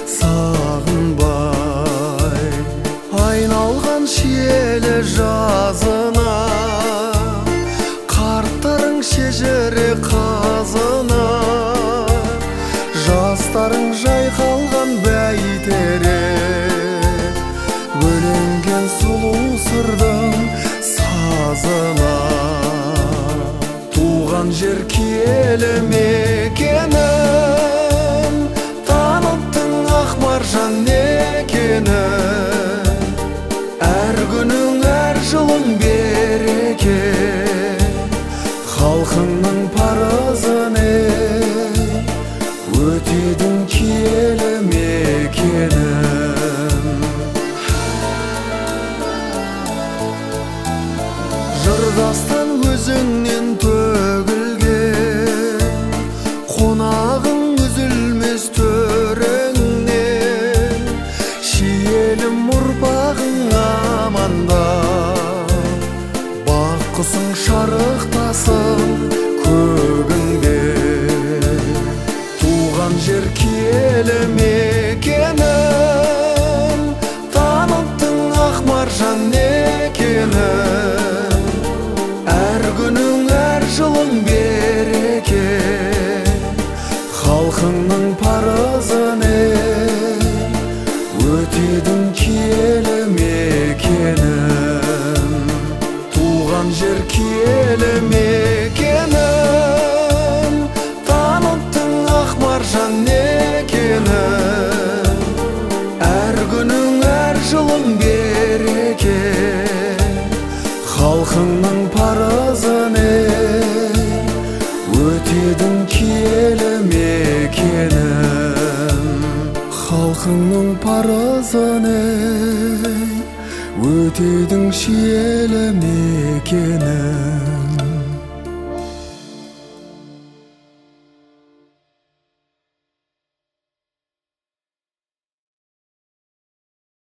сағынбай. Айналған шиелі жазына, қарттарың шежіре қазына, жастарың жайқалған бәйтерек, бөленген сұлу сырдың сазына. Туған жер киелі мекенім, таныттың ақ маржан екенін. Әр күнің, әр жылың береке, халқыңның парызыне өтедің киелі мекенім. Жырдастан өзіңнен төгілген, қонағың үзілмес төріңнен. Шиелім ұрпағың аманда, бақ құсың шарықтасын көгіңде. Туған жер киелі мекенім, таныттың ақ маржан екенін. Әр күнің, әр жылың береке, халқыңның парызыне өтедің киелі мекенім. Туған жер киелі мекенім, таныттың ақ маржан екенін. Әр күнің, әр жылың береке, халқыңның парызыне өтедің киелі мекенім. Халқыңның парызыне өтедің шиелі мекенім.